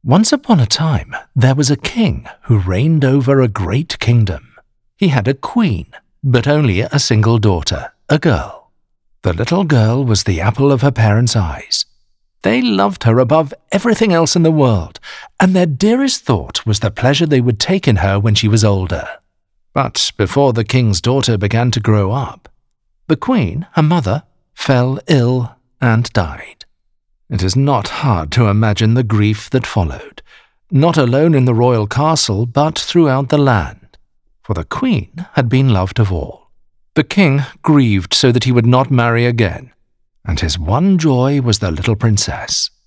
Once upon a time, there was a king who reigned over a great kingdom. He had a queen, but only a single daughter, a girl. The little girl was the apple of her parents' eyes. They loved her above everything else in the world, and their dearest thought was the pleasure they would take in her when she was older. But before the king's daughter began to grow up, the queen, her mother, fell ill and died. It is not hard to imagine the grief that followed, not alone in the royal castle but throughout the land, for the queen had been loved of all. The king grieved so that he would not marry again, and his one joy was the little princess.